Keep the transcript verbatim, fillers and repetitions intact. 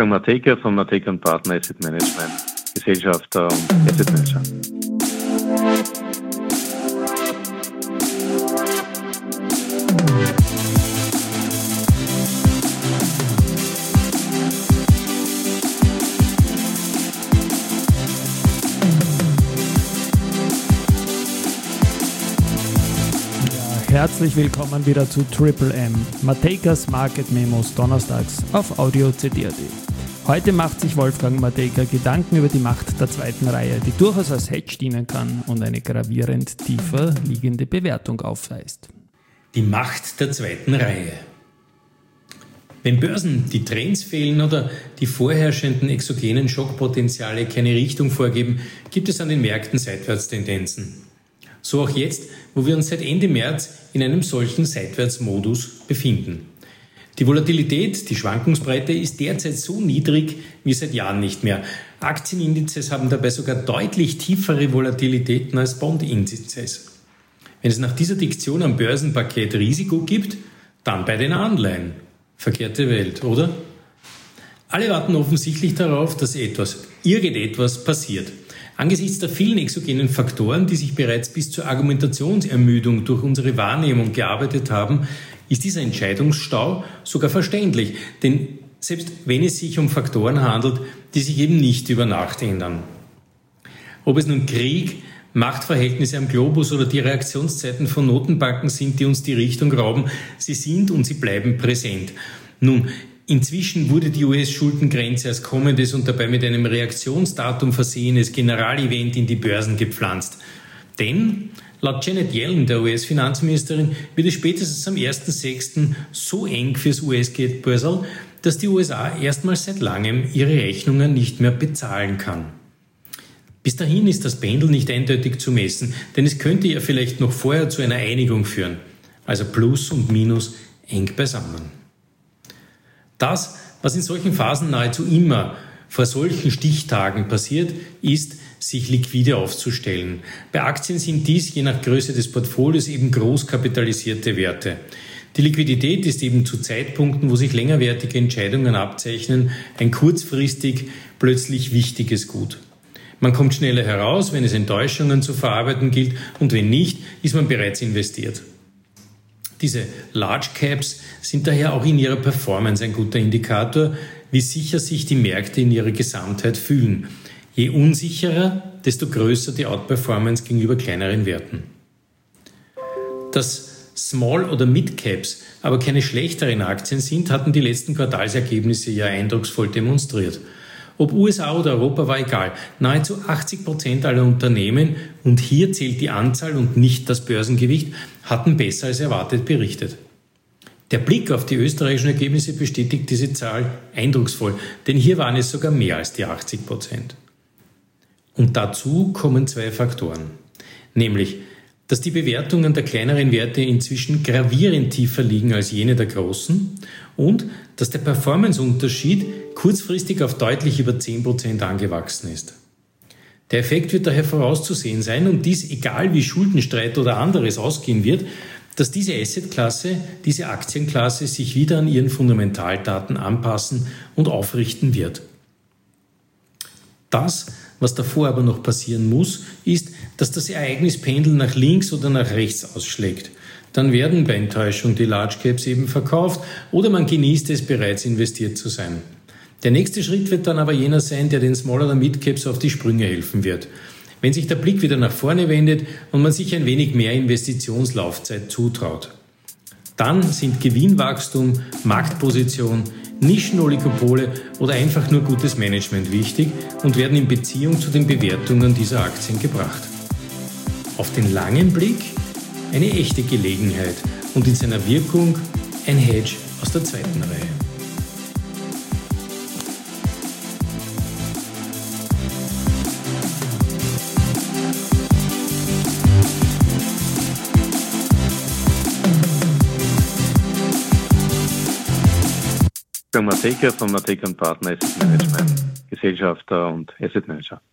Matejka von Matejka und Partner Asset Management, Gesellschafter und Asset Manager. Herzlich willkommen wieder zu Triple M, Matejkas Market Memos donnerstags auf Audio C D punkt A T. Heute macht sich Wolfgang Matejka Gedanken über die Macht der zweiten Reihe, die durchaus als Hedge dienen kann und eine gravierend tiefer liegende Bewertung aufweist. Die Macht der zweiten Reihe. Wenn Börsen die Trends fehlen oder die vorherrschenden exogenen Schockpotenziale keine Richtung vorgeben, gibt es an den Märkten Seitwärtstendenzen. So auch jetzt, wo wir uns seit Ende März in einem solchen Seitwärtsmodus befinden. Die Volatilität, die Schwankungsbreite ist derzeit so niedrig wie seit Jahren nicht mehr. Aktienindizes haben dabei sogar deutlich tiefere Volatilitäten als Bondindizes. Wenn es nach dieser Diktion am Börsenparkett Risiko gibt, dann bei den Anleihen. Verkehrte Welt, oder? Alle warten offensichtlich darauf, dass etwas, irgendetwas passiert. Angesichts der vielen exogenen Faktoren, die sich bereits bis zur Argumentationsermüdung durch unsere Wahrnehmung gearbeitet haben, ist dieser Entscheidungsstau sogar verständlich. Denn selbst wenn es sich um Faktoren handelt, die sich eben nicht über Nacht ändern. Ob es nun Krieg, Machtverhältnisse am Globus oder die Reaktionszeiten von Notenbanken sind, die uns die Richtung rauben, sie sind und sie bleiben präsent. Nun, inzwischen wurde die U S-Schuldengrenze als kommendes und dabei mit einem Reaktionsdatum versehenes Generalevent in die Börsen gepflanzt. Denn laut Janet Yellen, der U S-Finanzministerin, wird es spätestens am ersten sechsten so eng fürs U S-Geldbörsel, dass die U S A erstmals seit langem ihre Rechnungen nicht mehr bezahlen kann. Bis dahin ist das Pendel nicht eindeutig zu messen, denn es könnte ja vielleicht noch vorher zu einer Einigung führen. Also Plus und Minus eng beisammen. Das, was in solchen Phasen nahezu immer vor solchen Stichtagen passiert, ist, sich liquide aufzustellen. Bei Aktien sind dies je nach Größe des Portfolios eben groß kapitalisierte Werte. Die Liquidität ist eben zu Zeitpunkten, wo sich längerwertige Entscheidungen abzeichnen, ein kurzfristig plötzlich wichtiges Gut. Man kommt schneller heraus, wenn es Enttäuschungen zu verarbeiten gilt, und wenn nicht, ist man bereits investiert. Diese Large Caps sind daher auch in ihrer Performance ein guter Indikator, wie sicher sich die Märkte in ihrer Gesamtheit fühlen. Je unsicherer, desto größer die Outperformance gegenüber kleineren Werten. Dass Small- oder Mid-Caps aber keine schlechteren Aktien sind, hatten die letzten Quartalsergebnisse ja eindrucksvoll demonstriert. Ob U S A oder Europa war egal. Nahezu achtzig Prozent aller Unternehmen, und hier zählt die Anzahl und nicht das Börsengewicht, hatten besser als erwartet berichtet. Der Blick auf die österreichischen Ergebnisse bestätigt diese Zahl eindrucksvoll, denn hier waren es sogar mehr als die achtzig Prozent. Und dazu kommen zwei Faktoren, nämlich, dass die Bewertungen der kleineren Werte inzwischen gravierend tiefer liegen als jene der großen und dass der Performanceunterschied kurzfristig auf deutlich über zehn Prozent angewachsen ist. Der Effekt wird daher vorauszusehen sein und dies, egal wie Schuldenstreit oder anderes ausgehen wird, dass diese Assetklasse, diese Aktienklasse sich wieder an ihren Fundamentaldaten anpassen und aufrichten wird. Das, was davor aber noch passieren muss, ist, dass das Ereignispendel nach links oder nach rechts ausschlägt. Dann werden bei Enttäuschung die Large Caps eben verkauft oder man genießt es, bereits investiert zu sein. Der nächste Schritt wird dann aber jener sein, der den Small- oder Mid-Caps auf die Sprünge helfen wird. Wenn sich der Blick wieder nach vorne wendet und man sich ein wenig mehr Investitionslaufzeit zutraut. Dann sind Gewinnwachstum, Marktposition, Nischenoligopole oder einfach nur gutes Management wichtig und werden in Beziehung zu den Bewertungen dieser Aktien gebracht. Auf den langen Blick eine echte Gelegenheit und in seiner Wirkung ein Hedge aus der zweiten Reihe. Wolfgang Matejka von Matejka und Partner Asset Management, Gesellschafter und Asset Manager.